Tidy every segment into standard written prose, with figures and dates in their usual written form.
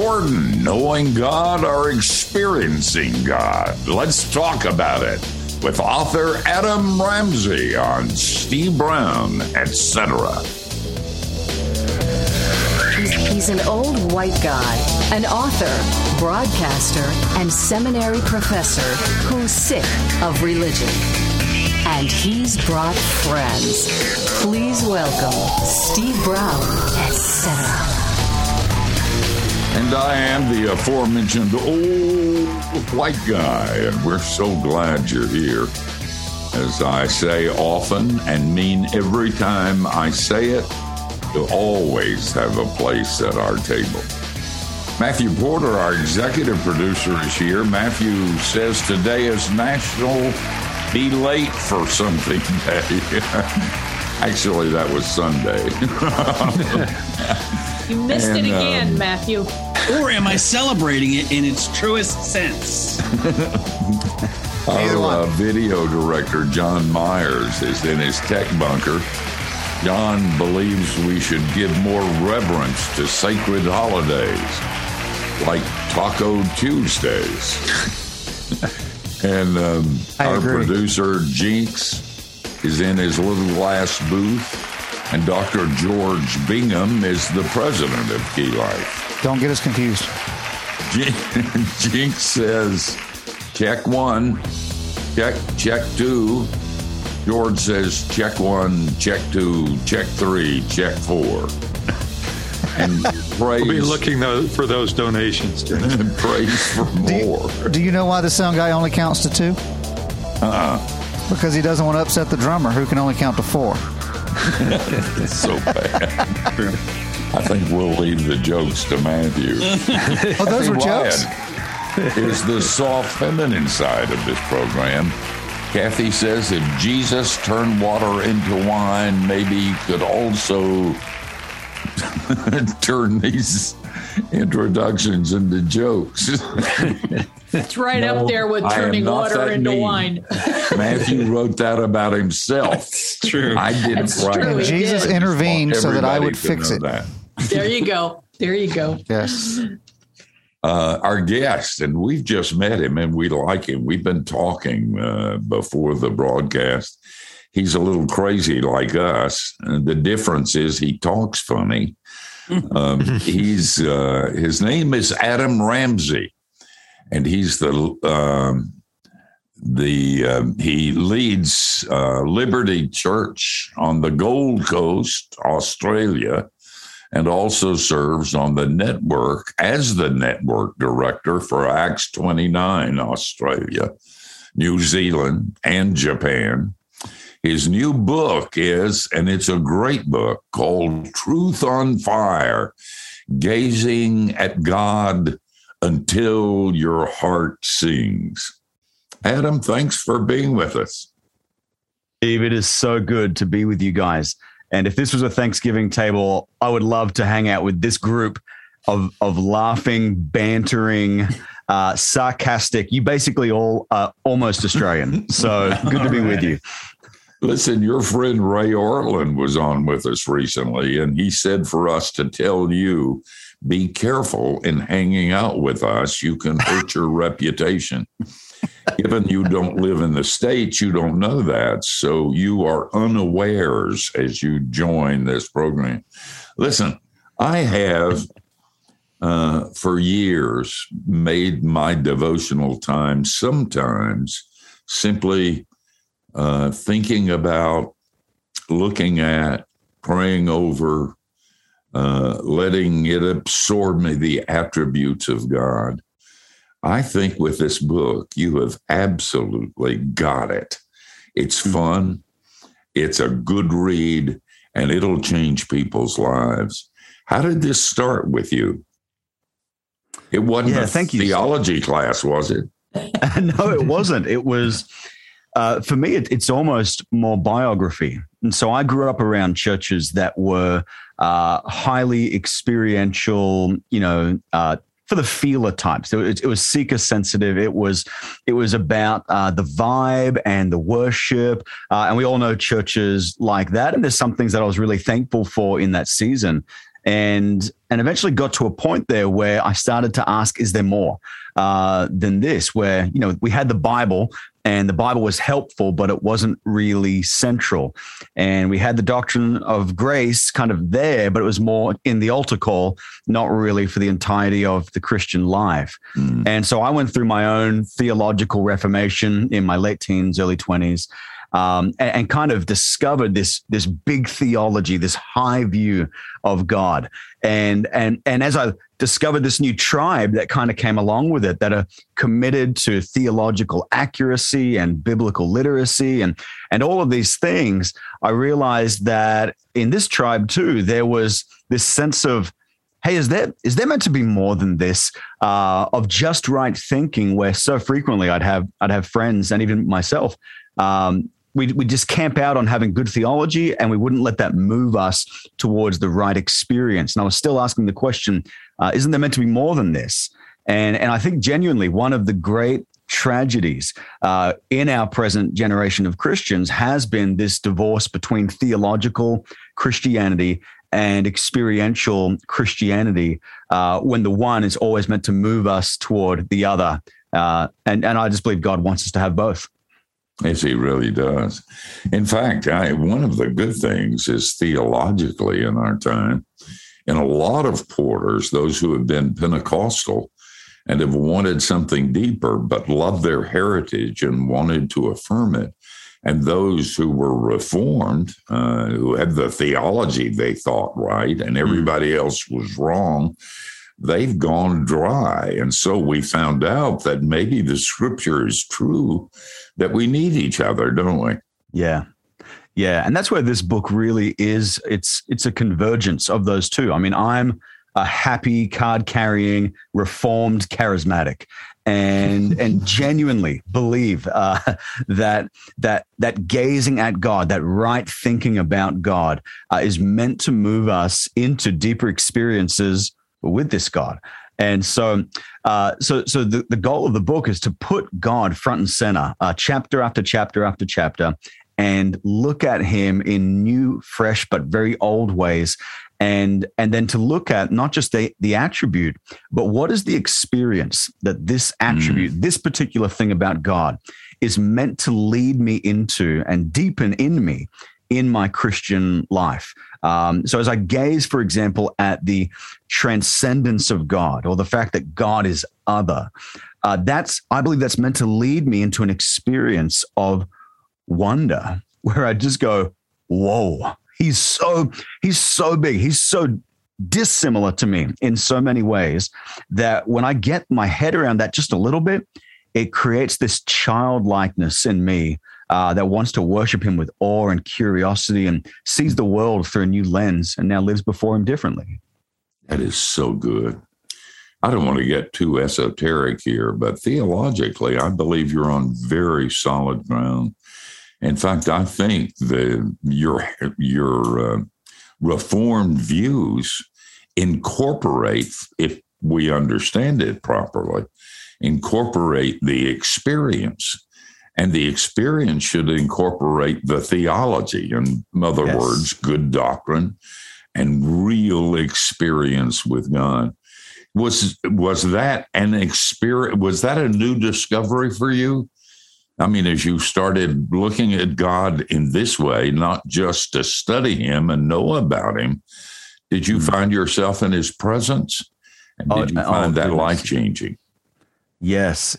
important, knowing God or experiencing God? Let's talk about it with author Adam Ramsey on Steve Brown, etc. He's an old white guy, an author, broadcaster, and seminary professor who's sick of religion. And he's brought friends. Please welcome Steve Brown, etc. And I am the aforementioned old white guy, and we're so glad you're here. As I say often and mean every time I say it, you'll always have a place at our table. Matthew Porter, our executive producer, is here. Matthew says today is National Be Late for Something Day. Actually, that was Sunday. You missed it again, Matthew. Or am I celebrating it in its truest sense? Our video director, John Myers, is in his tech bunker. John believes we should give more reverence to sacred holidays, like Taco Tuesdays. And our producer, Jinx, is in his little glass booth. And Dr. George Bingham is the president of Key Life. Don't get us confused. Jinx says, check one, check two. George says, check one, check two, check three, check four. And praise. We'll be looking for those donations. Praise for more. Do you know why the sound guy only counts to two? Because he doesn't want to upset the drummer, who can only count to four. It's so bad. I think we'll leave the jokes to Matthew. Oh, those were jokes? Is the soft feminine side of this program. Kathy says if Jesus turned water into wine, maybe he could also turn these introductions into jokes. It's right up there with turning water into wine. Matthew wrote that about himself. It's true. I didn't write it. And Jesus intervened so that I would fix it. That. There you go. There you go. Yes. Our guest, and we've just met him and we like him. We've been talking before the broadcast. He's a little crazy like us. The difference is he talks funny. His name is Adam Ramsey, and he's he leads Liberty Church on the Gold Coast, Australia, and also serves on the network as the network director for Acts 29 Australia, New Zealand, and Japan. His new book is, and it's a great book, called Truth on Fire, Gazing at God Until Your Heart Sings. Adam, thanks for being with us. Steve, it is so good to be with you guys. And if this was a Thanksgiving table, I would love to hang out with this group of laughing, bantering, sarcastic. You basically all are almost Australian. So good to be with you. Listen, your friend Ray Ortlund was on with us recently, and he said for us to tell you, be careful in hanging out with us. You can hurt your reputation. Given you don't live in the States, you don't know that. So you are unawares as you join this program. Listen, I have for years made my devotional time sometimes simply thinking about, looking at, praying over, letting it absorb me, the attributes of God. I think with this book, you have absolutely got it. It's fun. It's a good read, and it'll change people's lives. How did this start with you? It wasn't a theology class, was it? No, it wasn't. It was, for me, it's almost more biography. And so I grew up around churches that were highly experiential, for the feeler types. It was seeker sensitive. It was about the vibe and the worship. And we all know churches like that. And there's some things that I was really thankful for in that season. and eventually got to a point there where I started to ask, is there more than this? Where, we had the Bible, and the Bible was helpful, but it wasn't really central. And we had the doctrine of grace kind of there, but it was more in the altar call, not really for the entirety of the Christian life. And so I went through my own theological reformation in my late teens, early 20s, and kind of discovered this big theology, this high view of God. And as I discovered this new tribe that kind of came along with it, that are committed to theological accuracy and biblical literacy and all of these things, I realized that in this tribe too, there was this sense of, hey, is there meant to be more than this, of just right thinking, where so frequently I'd have friends and even myself, we just camp out on having good theology, and we wouldn't let that move us towards the right experience. And I was still asking the question, isn't there meant to be more than this? And I think genuinely one of the great tragedies in our present generation of Christians has been this divorce between theological Christianity and experiential Christianity, when the one is always meant to move us toward the other. And I just believe God wants us to have both. Yes, he really does. In fact, one of the good things is theologically in our time, in a lot of porters, those who have been Pentecostal and have wanted something deeper, but loved their heritage and wanted to affirm it, and those who were Reformed, who had the theology they thought right and everybody else was wrong, they've gone dry. And so we found out that maybe the scripture is true, that we need each other, don't we? Yeah. Yeah. And that's where this book really is. It's a convergence of those two. I mean, I'm a happy, card-carrying, reformed charismatic, and genuinely believe that gazing at God, that right thinking about God, is meant to move us into deeper experiences with this God. And so the goal of the book is to put God front and center, chapter after chapter after chapter, and look at him in new, fresh, but very old ways. And then to look at not just the attribute, but what is the experience that this attribute, this particular thing about God, is meant to lead me into and deepen in me in my Christian life. So as I gaze, for example, at the transcendence of God, or the fact that God is other, I believe that's meant to lead me into an experience of wonder, where I just go, whoa, he's so big. He's so dissimilar to me in so many ways that when I get my head around that just a little bit, it creates this childlikeness in me that wants to worship him with awe and curiosity and sees the world through a new lens and now lives before him differently. That is so good. I don't want to get too esoteric here, but theologically, I believe you're on very solid ground. In fact, I think your Reformed views incorporate, if we understand it properly, incorporate the experience. And the experience should incorporate the theology. In other words, good doctrine and real experience with God. Was that an experience? Was that a new discovery for you? I mean, as you started looking at God in this way, not just to study him and know about him, did you find yourself in his presence? And did you find that life-changing? Yes.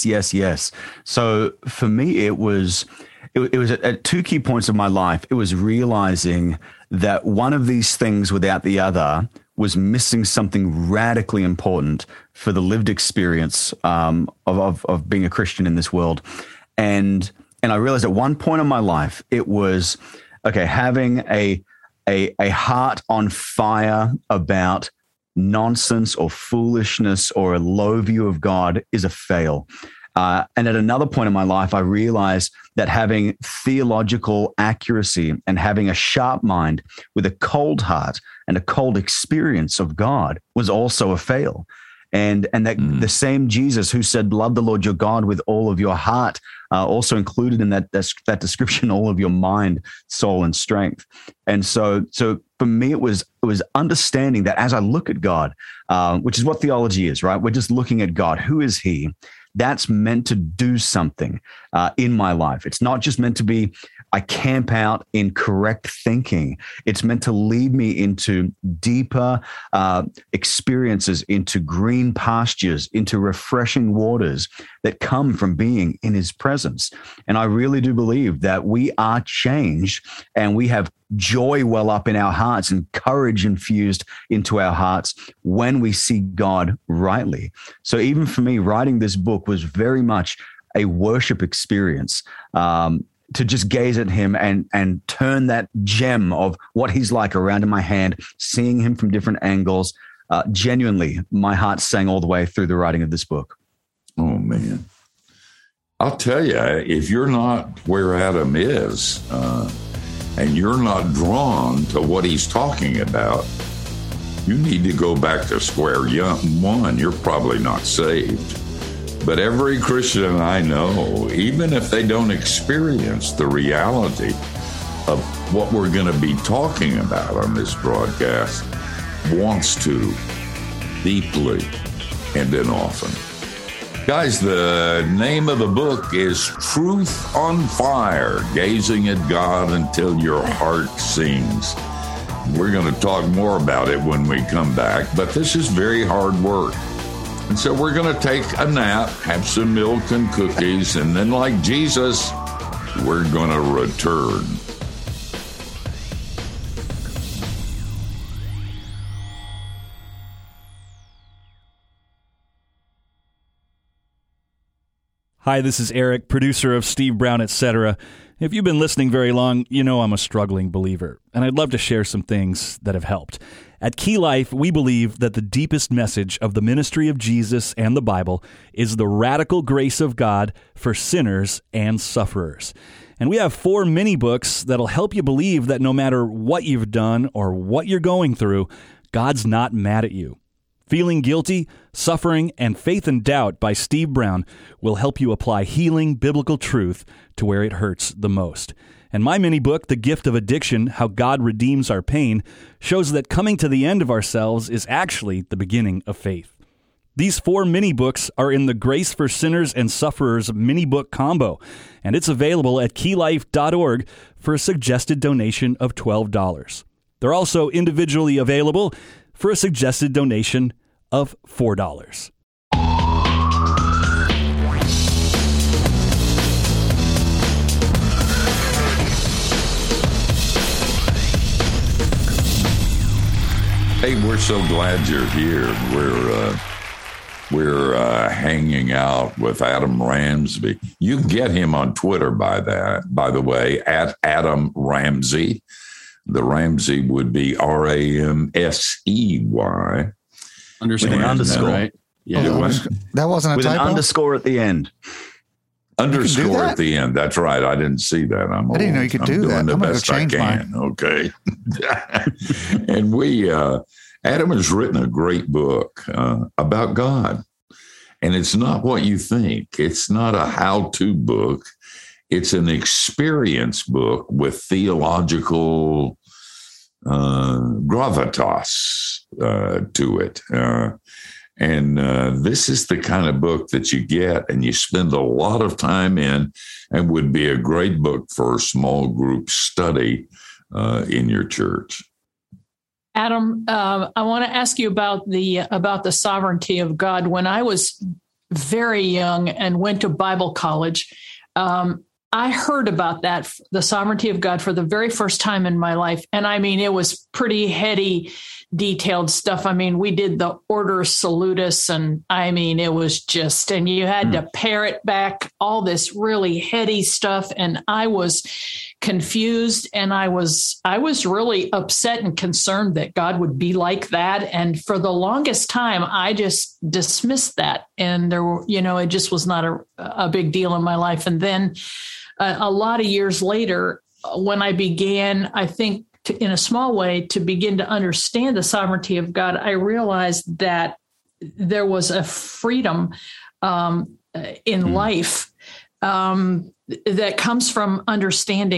So for me, it was at two key points of my life. It was realizing that one of these things without the other was missing something radically important for the lived experience of being a Christian in this world. And I realized at one point in my life, it was, having a heart on fire about nonsense or foolishness or a low view of God is a fail. And at another point in my life, I realized that having theological accuracy and having a sharp mind with a cold heart and a cold experience of God was also a fail. And that the same Jesus who said, love the Lord your God with all of your heart, also included in that description, all of your mind, soul, and strength. And so for me, it was understanding that as I look at God, which is what theology is, right? We're just looking at God. Who is he? That's meant to do something in my life. It's not just meant to be, I camp out in correct thinking. It's meant to lead me into deeper experiences, into green pastures, into refreshing waters that come from being in his presence. And I really do believe that we are changed and we have joy well up in our hearts and courage infused into our hearts when we see God rightly. So even for me, writing this book was very much a worship experience. To just gaze at him and turn that gem of what he's like around in my hand, seeing him from different angles. Genuinely, my heart sang all the way through the writing of this book. Oh, man. I'll tell you, if you're not where Adam is and you're not drawn to what he's talking about, you need to go back to square one. You're probably not saved. But every Christian I know, even if they don't experience the reality of what we're going to be talking about on this broadcast, wants to deeply and then often. Guys, the name of the book is Truth on Fire, Gazing at God Until Your Heart Sings. We're going to talk more about it when we come back, but this is very hard work. And so we're going to take a nap, have some milk and cookies, and then like Jesus, we're going to return. Hi, this is Eric, producer of Steve Brown, Etc. If you've been listening very long, you know I'm a struggling believer, and I'd love to share some things that have helped. At Key Life, we believe that the deepest message of the ministry of Jesus and the Bible is the radical grace of God for sinners and sufferers. And we have 4 mini books that'll help you believe that no matter what you've done or what you're going through, God's not mad at you. Feeling Guilty, Suffering, and Faith and Doubt by Steve Brown will help you apply healing biblical truth to where it hurts the most. And my mini book, The Gift of Addiction, How God Redeems Our Pain, shows that coming to the end of ourselves is actually the beginning of faith. These 4 mini books are in the Grace for Sinners and Sufferers mini book combo, and it's available at keylife.org for a suggested donation of $12. They're also individually available for a suggested donation of $4. Hey, we're so glad you're here. We're hanging out with Adam Ramsey. You can get him on Twitter by the way, at Adam Ramsey. The Ramsey would be Ramsey. Underscore, an underscore, right? Yeah, that wasn't a with typo? an underscore at the end. Underscore at the end. That's right. I didn't see that. I didn't know you could do that. I'm going to change mine. Okay. And Adam has written a great book about God. And it's not what you think. It's not a how-to book. It's an experience book with theological gravitas to it. And this is the kind of book that you get and you spend a lot of time in, and would be a great book for a small group study in your church. Adam, I want to ask you about the sovereignty of God. When I was very young and went to Bible college, I heard about that, the sovereignty of God, for the very first time in my life. And I mean, it was pretty heady, detailed stuff. I mean, we did the Order Salutis, and I mean, it was just, and you had to parrot back all this really heady stuff. And I was confused, and I was really upset and concerned that God would be like that. And for the longest time, I just dismissed that. And there were, it just was not a big deal in my life. And then a lot of years later, when I began, I think, in a small way, to begin to understand the sovereignty of God, I realized that there was a freedom in life that comes from understanding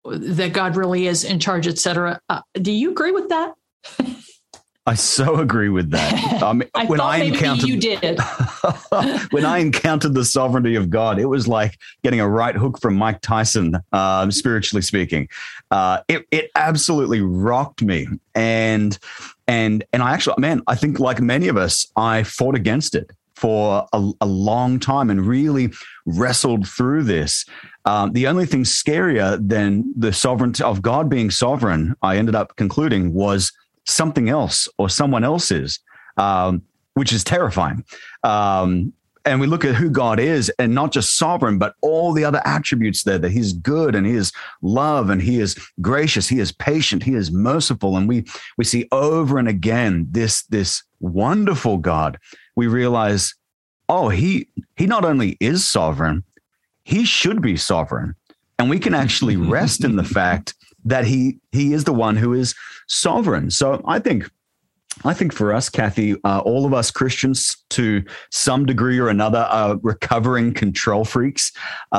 that God really is in charge, etc. Do you agree with that? I so agree with that. I when thought maybe encountered, you did. when I encountered the sovereignty of God, it was like getting a right hook from Mike Tyson, spiritually speaking. It absolutely rocked me. And I actually, I think like many of us, I fought against it for a long time and really wrestled through this. The only thing scarier than the sovereignty of God being sovereign, I ended up concluding, was something else or someone else's, which is terrifying. And we look at who God is, and not just sovereign, but all the other attributes there, that he's good and he is love and he is gracious, he is patient, he is merciful. And we see over and again this wonderful God. We realize, oh, he not only is sovereign, he should be sovereign. And we can actually rest in the fact that he is the one who is sovereign. So I think for us, Kathy, all of us Christians to some degree or another are recovering control freaks.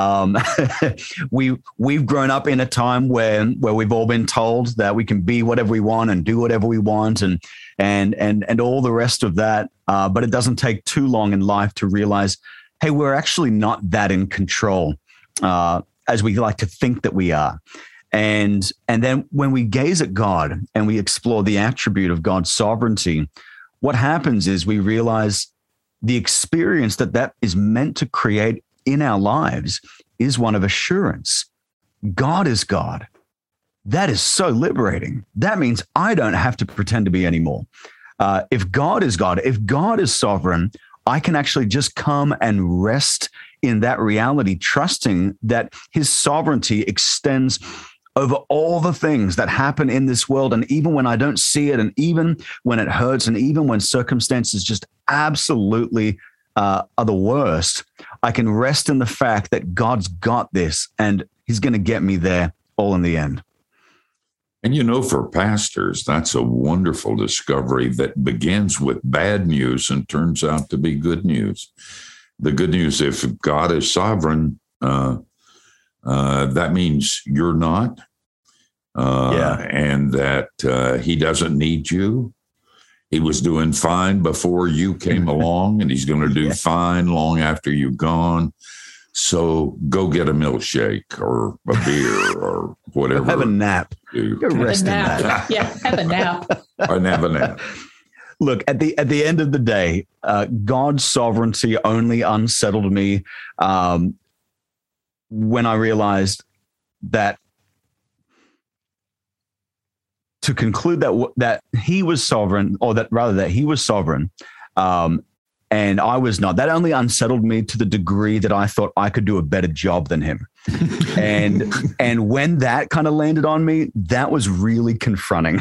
We've grown up in a time where we've all been told that we can be whatever we want and do whatever we want and all the rest of that. But it doesn't take too long in life to realize, hey, we're actually not that in control as we like to think that we are. And then when we gaze at God and we explore the attribute of God's sovereignty, what happens is we realize the experience that is meant to create in our lives is one of assurance. God is God. That is so liberating. That means I don't have to pretend to be anymore. If God is God, if God is sovereign, I can actually just come and rest in that reality, trusting that his sovereignty extends over all the things that happen in this world. And even when I don't see it, and even when it hurts, and even when circumstances just absolutely are the worst, I can rest in the fact that God's got this and he's going to get me there all in the end. And for pastors, that's a wonderful discovery that begins with bad news and turns out to be good news. The good news, if God is sovereign, that means you're not, and that he doesn't need you. He was doing fine before you came along, and he's going to do fine long after you've gone. So go get a milkshake or a beer or whatever. Have a nap. Go rest in that. Yeah, have a nap. And have a nap. Look, at the end of the day, God's sovereignty only unsettled me when I realized that to conclude that he was sovereign, or that he was sovereign, and I was not, that only unsettled me to the degree that I thought I could do a better job than him. And when that kind of landed on me, that was really confronting.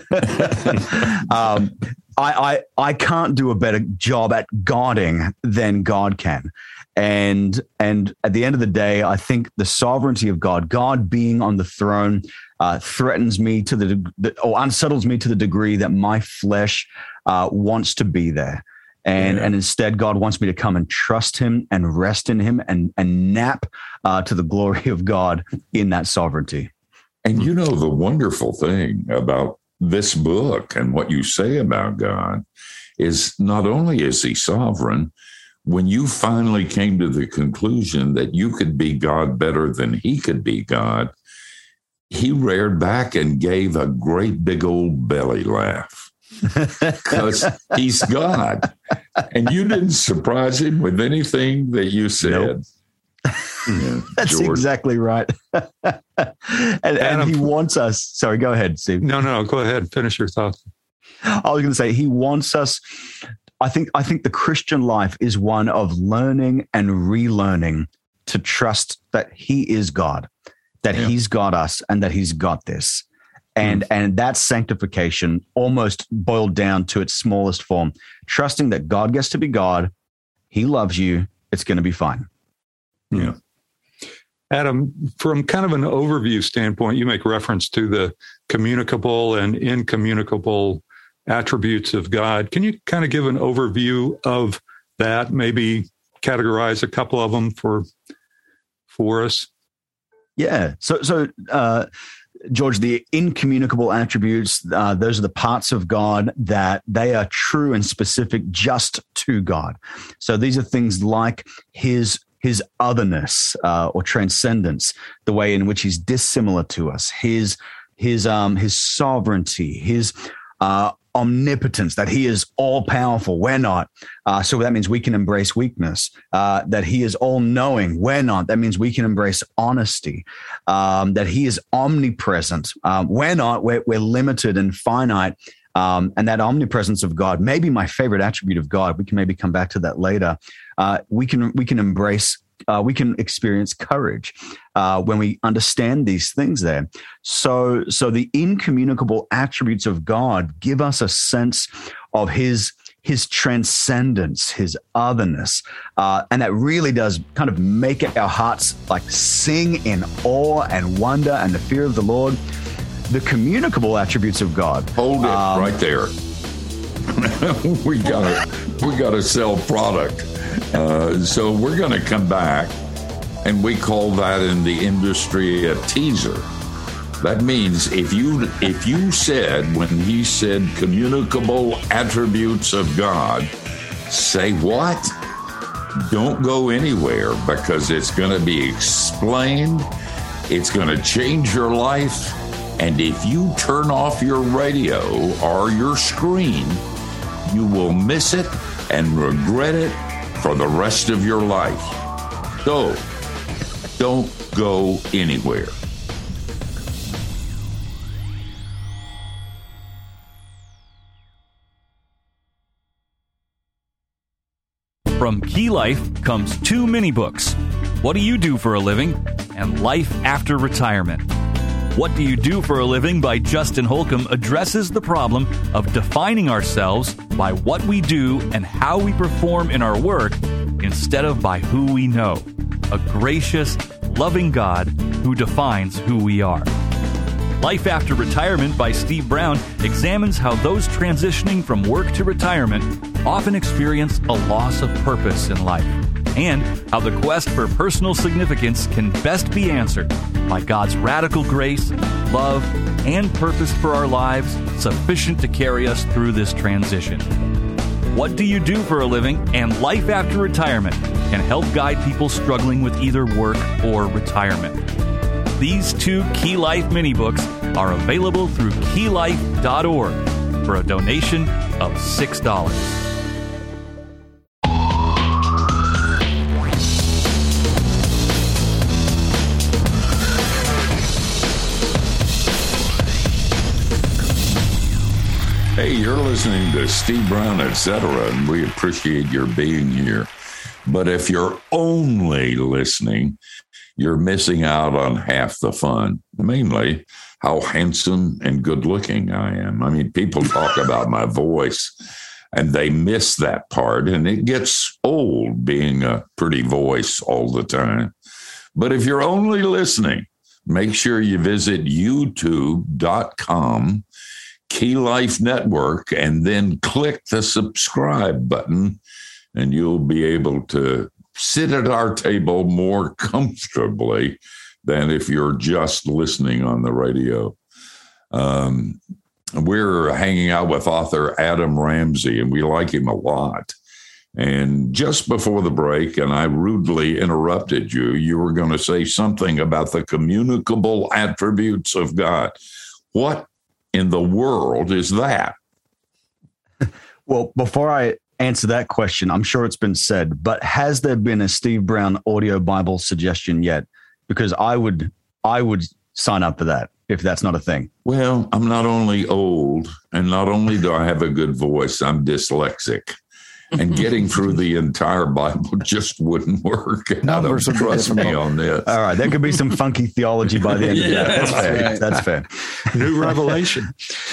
I can't do a better job at guarding than God can. And at the end of the day, I think the sovereignty of God being on the throne, threatens me or unsettles me to the degree that my flesh wants to be there. And instead, God wants me to come and trust him and rest in him and nap to the glory of God in that sovereignty. And the wonderful thing about this book and what you say about God is not only is he sovereign, when you finally came to the conclusion that you could be God better than he could be God, he reared back and gave a great big old belly laugh. Because he's God. And you didn't surprise him with anything that you said. Nope. That's George. Exactly right. and he wants us. Sorry, go ahead, Steve. No, go ahead. Finish your thoughts. I was going to say, he wants us. I think the Christian life is one of learning and relearning to trust that he is God, that he's got us, and that he's got this. And that sanctification almost boiled down to its smallest form, trusting that God gets to be God. He loves you. It's going to be fine. Yeah. Adam, from kind of an overview standpoint, you make reference to the communicable and incommunicable attributes of God. Can you kind of give an overview of that? Maybe categorize a couple of them for us? Yeah. So, George, the incommunicable attributes, those are the parts of God that they are true and specific just to God. So these are things like his otherness or transcendence, the way in which he's dissimilar to us, his sovereignty, his omnipotence, that he is all powerful. We're not. So that means we can embrace weakness, that he is all knowing. We're not. That means we can embrace honesty, that he is omnipresent. We're not. We're limited and finite. And that omnipresence of God, maybe my favorite attribute of God, we can maybe come back to that later. We can embrace, we can experience courage when we understand these things there. So the incommunicable attributes of God give us a sense of his transcendence, his otherness. And that really does kind of make our hearts like sing in awe and wonder and the fear of the Lord. The communicable attributes of God. Hold it right there. we gotta sell product. So we're gonna come back, and we call that in the industry a teaser. That means if you said, when he said communicable attributes of God, say what? Don't go anywhere, because it's going to be explained. It's going to change your life. And if you turn off your radio or your screen, you will miss it and regret it for the rest of your life. So, don't go anywhere. From Key Life comes 2 mini books, What Do You Do for a Living? And Life After Retirement. What Do You Do for a Living by Justin Holcomb addresses the problem of defining ourselves by what we do and how we perform in our work instead of by who we know. A gracious, loving God who defines who we are. Life After Retirement by Steve Brown examines how those transitioning from work to retirement often experience a loss of purpose in life, and how the quest for personal significance can best be answered by God's radical grace, love, and purpose for our lives sufficient to carry us through this transition. What Do You Do for a Living? And Life After Retirement can help guide people struggling with either work or retirement. These 2 Key Life mini books are available through keylife.org for a donation of $6. Hey, you're listening to Steve Brown, etc., and we appreciate your being here. But if you're only listening, you're missing out on half the fun, mainly how handsome and good looking I am. I mean, people talk about my voice and they miss that part, and it gets old being a pretty voice all the time. But if you're only listening, make sure you visit youtube.com, Key Life Network, and then click the subscribe button, and you'll be able to sit at our table more comfortably than if you're just listening on the radio. We're hanging out with author Adam Ramsey, and we like him a lot. And just before the break, and I rudely interrupted you, you were going to say something about the communicable attributes of God. What in the world is that? Well, before I answer that question, I'm sure it's been said, but has there been a Steve Brown audio Bible suggestion yet? Because I would sign up for that if that's not a thing. Well, I'm not only old, and not only do I have a good voice, I'm dyslexic. And getting through the entire Bible just wouldn't work. Numbers trust me on this. All right, there could be some funky theology by the end of that. That's fair. Right. That's fair. New revelation.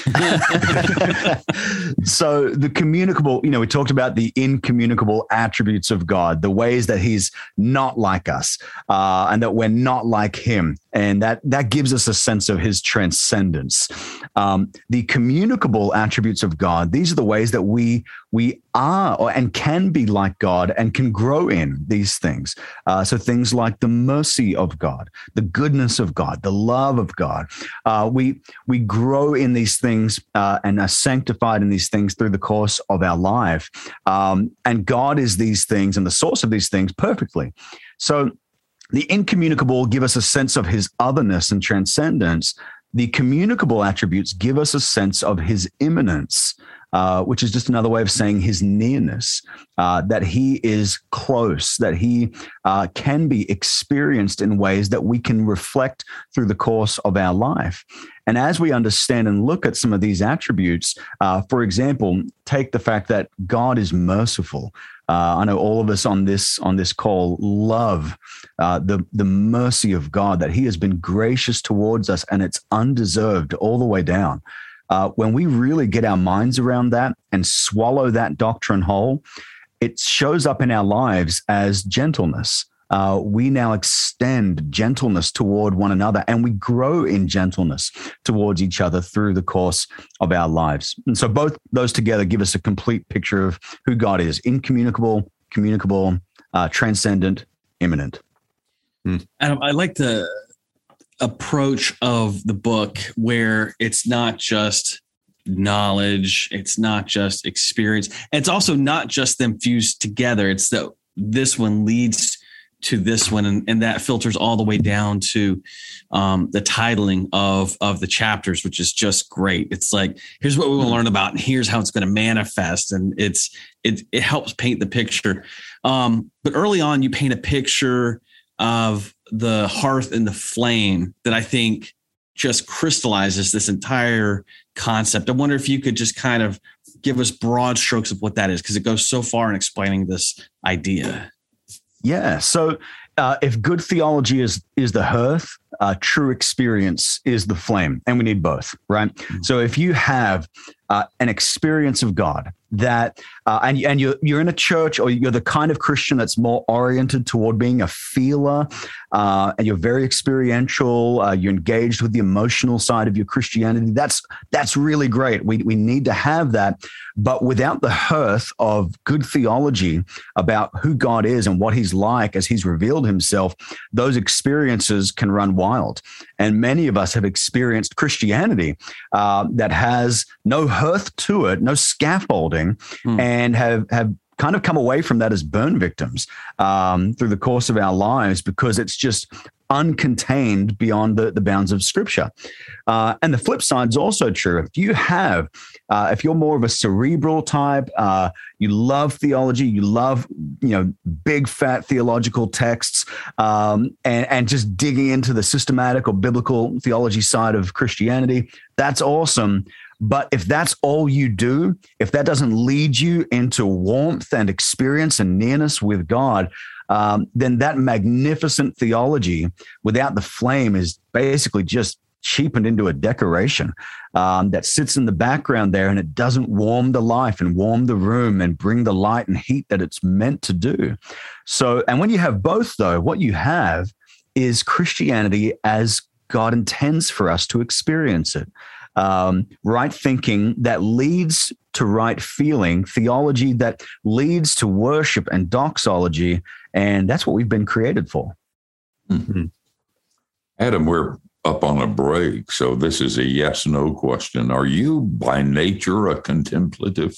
So the communicable, we talked about the incommunicable attributes of God, the ways that he's not like us, and that we're not like him. And that gives us a sense of his transcendence. The communicable attributes of God, these are the ways that we are and can be like God and can grow in these things. So things like the mercy of God, the goodness of God, the love of God. We grow in these things and are sanctified in these things through the course of our life. And God is these things and the source of these things perfectly. So the incommunicable give us a sense of his otherness and transcendence. The communicable attributes give us a sense of his immanence, which is just another way of saying his nearness, that he is close, that he can be experienced in ways that we can reflect through the course of our life. And as we understand and look at some of these attributes, for example, take the fact that God is merciful. I know all of us on this call love the mercy of God, that he has been gracious towards us and it's undeserved all the way down. When we really get our minds around that and swallow that doctrine whole, it shows up in our lives as gentleness. We now extend gentleness toward one another, and we grow in gentleness towards each other through the course of our lives. And so both those together give us a complete picture of who God is: incommunicable, communicable, transcendent, immanent. Adam, I like the approach of the book where it's not just knowledge, it's not just experience, and it's also not just them fused together. It's that this one leads to this one, and that filters all the way down to the titling of the chapters, which is just great. It's like, here's what we will learn about, and here's how it's going to manifest, and it helps paint the picture. But early on, you paint a picture of the hearth and the flame that I think just crystallizes this entire concept. I wonder if you could just kind of give us broad strokes of what that is, because it goes so far in explaining this idea. Yeah. So if good theology is the hearth, true experience is the flame, and we need both, right? Mm-hmm. So if you have an experience of God that, and you're in a church, or you're the kind of Christian that's more oriented toward being a feeler, and you're very experiential, you're engaged with the emotional side of your Christianity, that's really great. We need to have that. But without the hearth of good theology about who God is and what he's like as he's revealed himself, those experiences can run wild. And many of us have experienced Christianity that has no hearth to it, no scaffolding, and have kind of come away from that as burn victims through the course of our lives, because it's just uncontained beyond the bounds of Scripture. And the flip side is also true. If you have, if you're more of a cerebral type, you love theology, you love, big fat theological texts, and just digging into the systematic or biblical theology side of Christianity, that's awesome. But if that's all you do, if that doesn't lead you into warmth and experience and nearness with God, then that magnificent theology without the flame is basically just cheapened into a decoration that sits in the background there, and it doesn't warm the life and warm the room and bring the light and heat that it's meant to do. So, and when you have both, though, what you have is Christianity as God intends for us to experience it. Right thinking that leads to right feeling, theology that leads to worship and doxology, and that's what we've been created for. Mm-hmm. Adam, we're up on a break, so this is a yes/no question. Are you by nature a contemplative?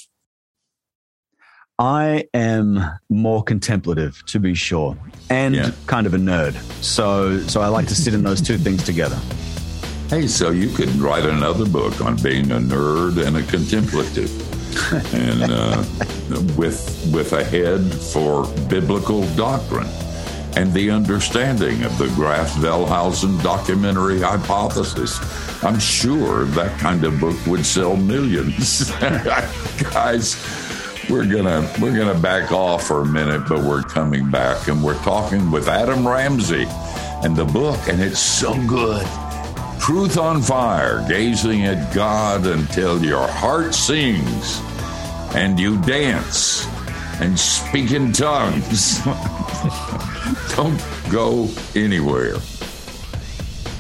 I am more contemplative, to be sure, and kind of a nerd. So I like to sit in those two things together. Hey, so you could write another book on being a nerd and a contemplative, and with a head for biblical doctrine and the understanding of the Graf-Wellhausen documentary hypothesis. I'm sure that kind of book would sell millions. Guys, we're gonna back off for a minute, but we're coming back, and we're talking with Adam Ramsey and the book, and it's so good. Truth on Fire, gazing at God until your heart sings and you dance and speak in tongues. Don't go anywhere.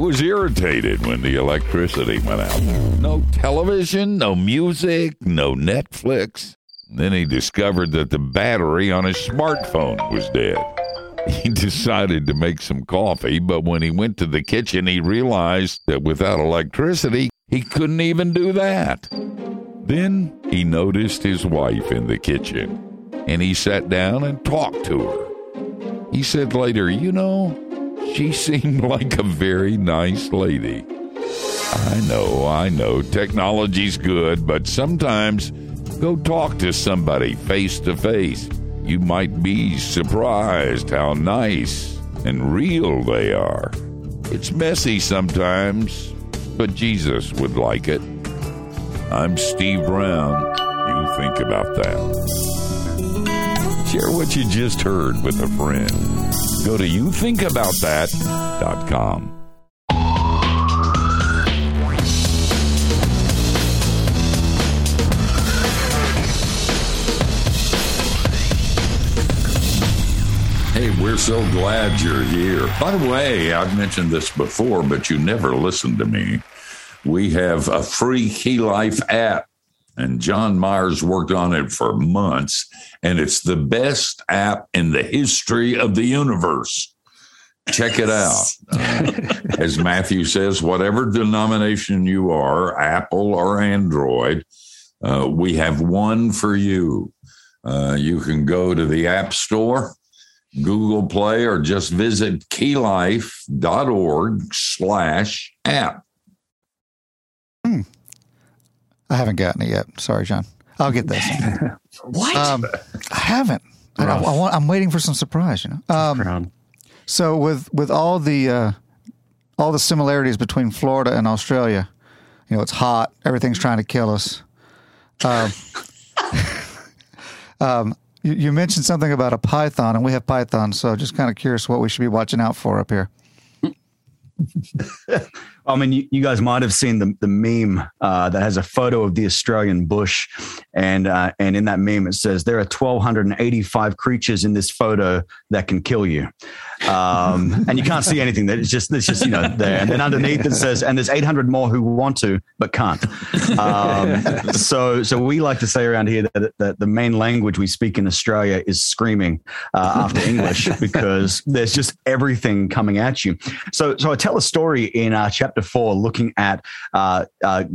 was irritated when the electricity went out. No television, no music, no Netflix. Then he discovered that the battery on his smartphone was dead. He decided to make some coffee, but when he went to the kitchen, he realized that without electricity, he couldn't even do that. Then he noticed his wife in the kitchen, and he sat down and talked to her. He said later, you know, she seemed like a very nice lady. I know, technology's good, but sometimes go talk to somebody face to face. You might be surprised how nice and real they are. It's messy sometimes, but Jesus would like it. I'm Steve Brown. You think about that. Share what you just heard with a friend. Go to youthinkaboutthat.com. Hey, we're so glad you're here. By the way, I've mentioned this before, but you never listened to me. We have a free Key Life app, and John Myers worked on it for months, and it's the best app in the history of the universe. Check it out. As Matthew says, whatever denomination you are, Apple or Android, we have one for you. You can go to the App Store, Google Play, or just visit keylife.org/app. I haven't gotten it yet. Sorry, John. I'll get this. What? I haven't. I'm waiting for some surprise, you know. So with all the similarities between Florida and Australia, you know, it's hot. Everything's trying to kill us. You mentioned something about a python, and we have pythons, so just kind of curious what we should be watching out for up here. I mean, you guys might have seen the meme that has a photo of the Australian bush, and in that meme it says there are 1,285 creatures in this photo that can kill you, and you can't see anything. That it's just you know there, and then underneath it says, and there's 800 more who want to but can't. So we like to say around here that the main language we speak in Australia is screaming after English, because there's just everything coming at you. So I tell a story in chapter 4, looking at what's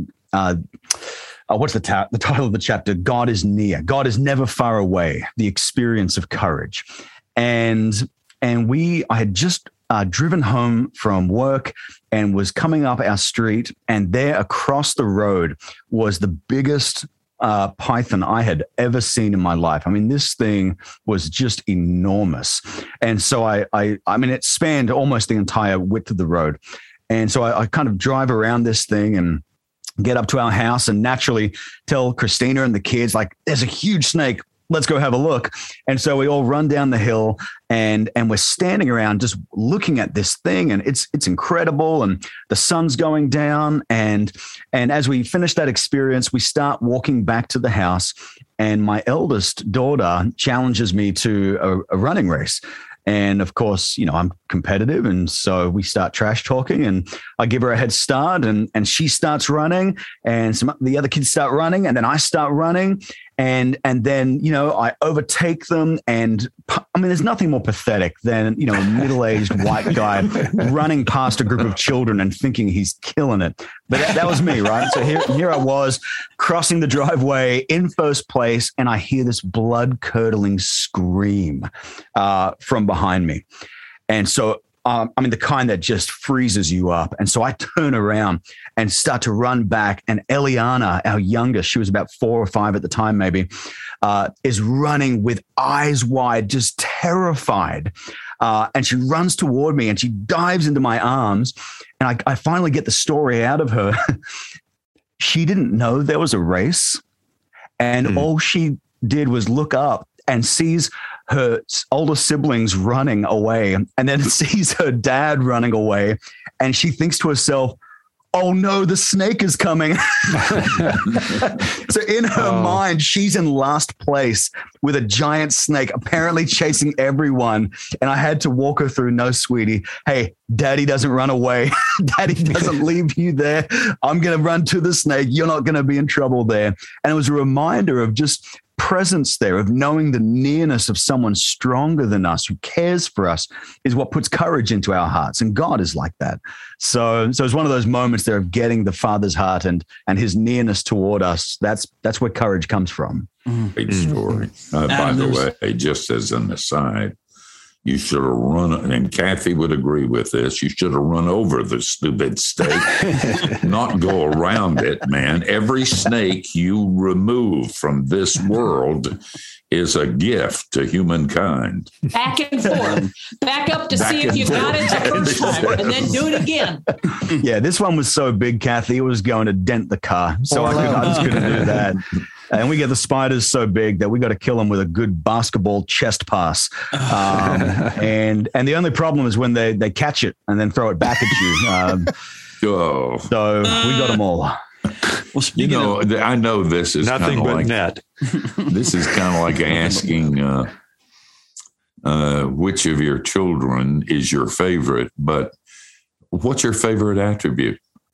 the title of the chapter? God is near. God is never far away. The experience of courage. And I had just driven home from work and was coming up our street, and there across the road was the biggest python I had ever seen in my life. I mean, this thing was just enormous. And so I mean, it spanned almost the entire width of the road. And so I kind of drive around this thing and get up to our house and naturally tell Christina and the kids, like, there's a huge snake. Let's go have a look. And so we all run down the hill and we're standing around just looking at this thing, and it's incredible. And the sun's going down. And as we finish that experience, we start walking back to the house, and my eldest daughter challenges me to a running race. And of course, you know, I'm competitive. And so we start trash talking, and I give her a head start, and she starts running, and the other kids start running, and then I start running. And then, you know, I overtake them. And I mean, there's nothing more pathetic than, you know, a middle-aged white guy running past a group of children and thinking he's killing it. But that was me, right? So here I was crossing the driveway in first place, and I hear this blood-curdling scream from behind me. And so, I mean, the kind that just freezes you up. And so I turn around and start to run back. And Eliana, our youngest, she was about 4 or 5 at the time, maybe, is running with eyes wide, just terrified. And she runs toward me and she dives into my arms. And I finally get the story out of her. She didn't know there was a race. And all she did was look up and sees her older siblings running away, and then sees her dad running away. And she thinks to herself, oh no, the snake is coming. So in her mind, she's in last place with a giant snake apparently chasing everyone. And I had to walk her through, no, sweetie. Hey, daddy doesn't run away. Daddy doesn't leave you there. I'm going to run to the snake. You're not going to be in trouble there. And it was a reminder of just presence there, of knowing the nearness of someone stronger than us who cares for us is what puts courage into our hearts. And God is like that. So it's one of those moments there of getting the Father's heart and his nearness toward us. That's where courage comes from. Great story. By the way, just as an aside, you should have run, and Kathy would agree with this, you should have run over the stupid snake, not go around it, man. Every snake you remove from this world is a gift to humankind. Back and forth. Back up to see if you got it the first time, and then do it again. Yeah, this one was so big, Kathy, it was going to dent the car. So I just couldn't do that. And we get the spiders so big that we got to kill them with a good basketball chest pass. And the only problem is when they catch it and then throw it back at you. So we got them all. Well, I know this is nothing but like, net. This is kind of like asking which of your children is your favorite, but what's your favorite attribute?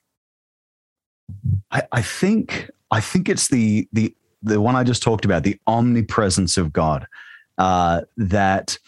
I think it's the one I just talked about, the omnipresence of God, that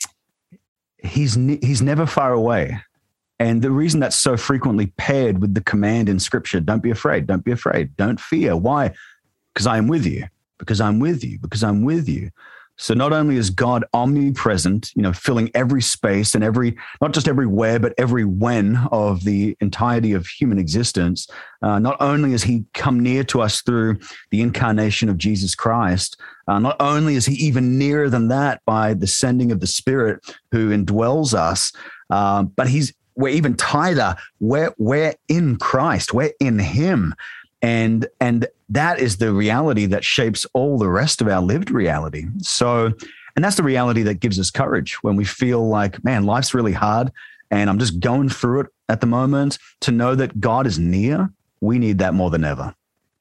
he's never far away. And the reason that's so frequently paired with the command in Scripture, don't be afraid, don't be afraid, don't fear. Why? Because I am with you, because I'm with you, because I'm with you. So not only is God omnipresent, filling every space and not just every where, but every when of the entirety of human existence, not only has he come near to us through the incarnation of Jesus Christ, not only is he even nearer than that by the sending of the Spirit who indwells us, but we're even tighter. We're in Christ. We're in him. And that is the reality that shapes all the rest of our lived reality. So, and that's the reality that gives us courage when we feel like, man, life's really hard and I'm just going through it at the moment. To know that God is near, we need that more than ever.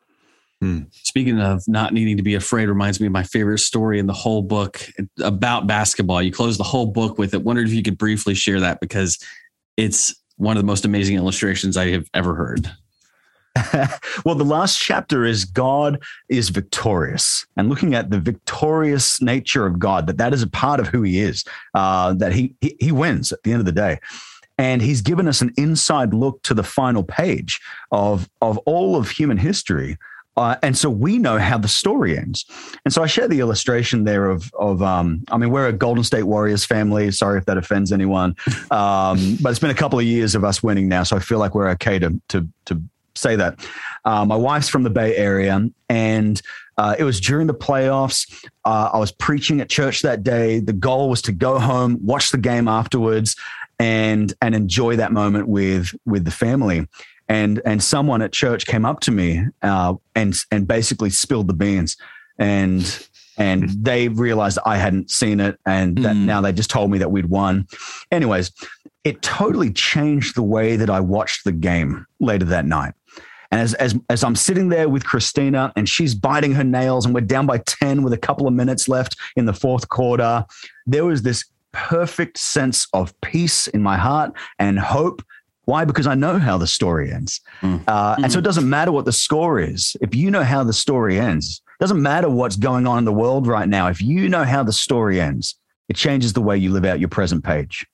Speaking of not needing to be afraid, reminds me of my favorite story in the whole book about basketball. You close the whole book with it. Wondered if you could briefly share that, because it's one of the most amazing illustrations I have ever heard. Well, the last chapter is God is victorious, and looking at the victorious nature of God, that is a part of who he is, that he wins at the end of the day. And he's given us an inside look to the final page of all of human history. And so we know how the story ends. And so I share the illustration there of we're a Golden State Warriors family. Sorry if that offends anyone. But it's been a couple of years of us winning now, so I feel like we're okay to say that. My wife's from the Bay Area, and it was during the playoffs. I was preaching at church that day. The goal was to go home, watch the game afterwards, and enjoy that moment with the family. And someone at church came up to me and basically spilled the beans, and they realized I hadn't seen it, and that now they just told me that we'd won. Anyways, it totally changed the way that I watched the game later that night. And as I'm sitting there with Christina and she's biting her nails and we're down by 10 with a couple of minutes left in the fourth quarter, there was this perfect sense of peace in my heart and hope. Why? Because I know how the story ends. And so it doesn't matter what the score is. If you know how the story ends, it doesn't matter what's going on in the world right now. If you know how the story ends, it changes the way you live out your present page.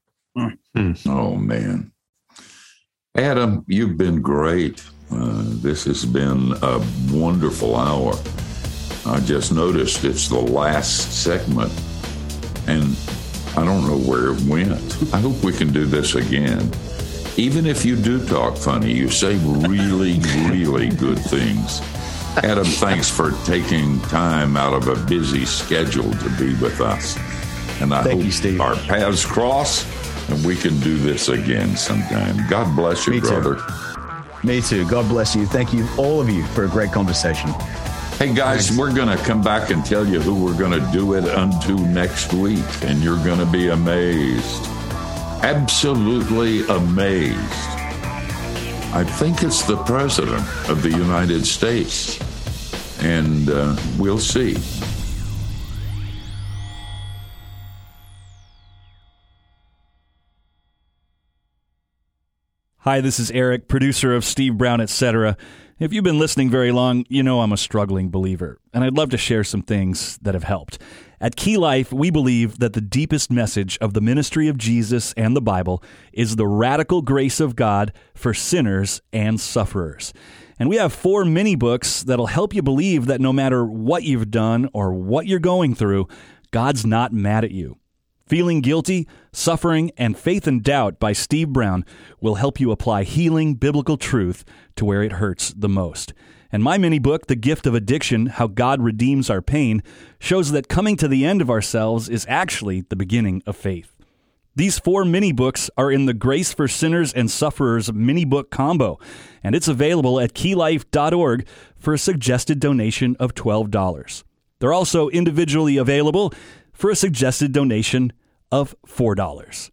Oh, man. Adam, you've been great. This has been a wonderful hour. I just noticed it's the last segment, and I don't know where it went. I hope we can do this again. Even if you do talk funny, you say really, really good things. Adam, thanks for taking time out of a busy schedule to be with us. And I hope Steve. Our paths cross and we can do this again sometime. God bless you, brother. Me too. God bless you. Thank you, all of you, for a great conversation. Hey, guys, we're going to come back and tell you who we're going to do it unto next week, and you're going to be amazed. Absolutely amazed. I think it's the President of the United States. And we'll see. Hi, this is Eric, producer of Steve Brown, etc. If you've been listening very long, you know I'm a struggling believer, and I'd love to share some things that have helped. At Key Life, we believe that the deepest message of the ministry of Jesus and the Bible is the radical grace of God for sinners and sufferers. And we have 4 mini books that'll help you believe that no matter what you've done or what you're going through, God's not mad at you. Feeling Guilty, Suffering, and Faith and Doubt by Steve Brown will help you apply healing biblical truth to where it hurts the most. And my mini book, The Gift of Addiction, How God Redeems Our Pain, shows that coming to the end of ourselves is actually the beginning of faith. These 4 mini books are in the Grace for Sinners and Sufferers mini book combo, and it's available at keylife.org for a suggested donation of $12. They're also individually available for a suggested donation of $4.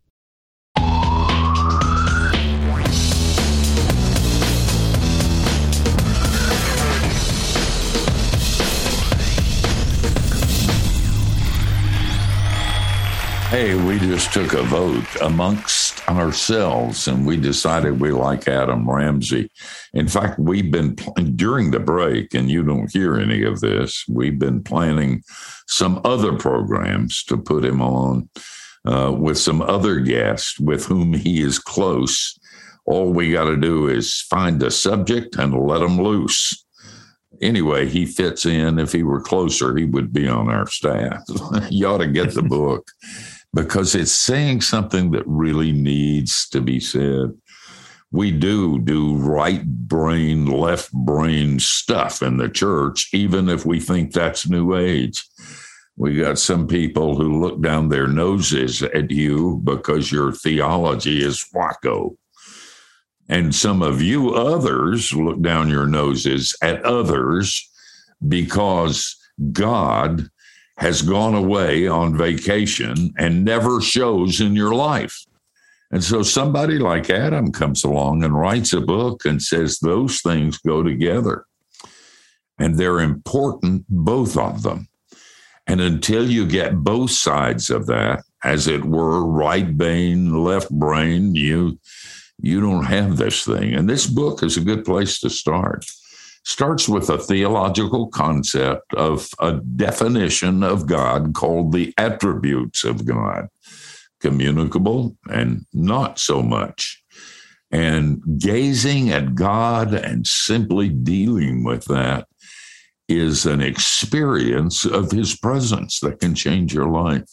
Hey, we just took a vote amongst ourselves, and we decided we like Adam Ramsey. In fact, we've been, during the break, and you don't hear any of this, we've been planning some other programs to put him on with some other guests with whom he is close. All we got to do is find a subject and let him loose. Anyway, he fits in. If he were closer, he would be on our staff. You ought to get the book, because it's saying something that really needs to be said. We do right brain, left brain stuff in the church, even if we think that's New Age. We got some people who look down their noses at you because your theology is wacko. And some of you others look down your noses at others because God has gone away on vacation and never shows in your life. And so somebody like Adam comes along and writes a book and says those things go together. And they're important, both of them. And until you get both sides of that, as it were, right brain, left brain, you don't have this thing. And this book is a good place to start. Starts with a theological concept of a definition of God called the attributes of God, communicable and not so much. And gazing at God and simply dealing with that is an experience of his presence that can change your life.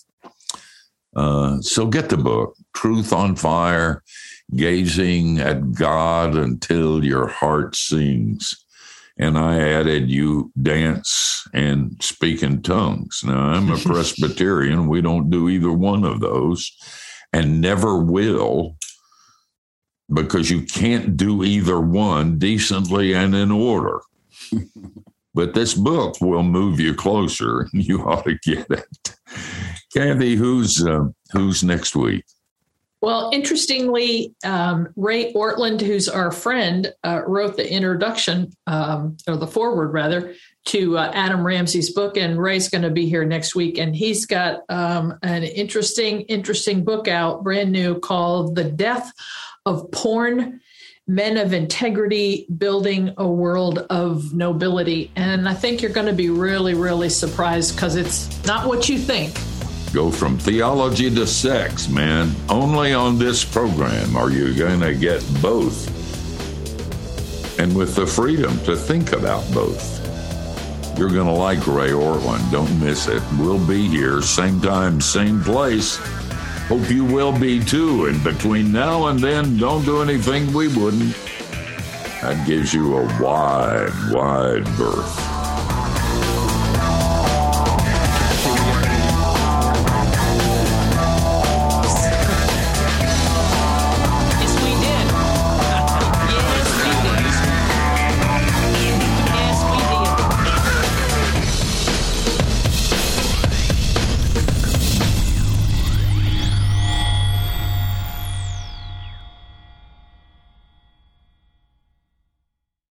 So get the book, Truth on Fire, Gazing at God Until Your Heart Sings. And I added, you dance and speak in tongues. Now, I'm a Presbyterian. We don't do either one of those and never will, because you can't do either one decently and in order. But this book will move you closer. You ought to get it. Kathy, who's next week? Well, interestingly, Ray Ortlund, who's our friend, wrote the introduction, or the foreword rather, to Adam Ramsey's book, and Ray's going to be here next week, and he's got an interesting book out, brand new, called The Death of Porn, Men of Integrity, Building a World of Nobility. And I think you're going to be really, really surprised, because it's not what you think. Go from theology to sex, man. Only on this program are you going to get both. And with the freedom to think about both. You're going to like Ray Ortlund. Don't miss it. We'll be here, same time, same place. Hope you will be too. And between now and then, don't do anything we wouldn't. That gives you a wide, wide berth.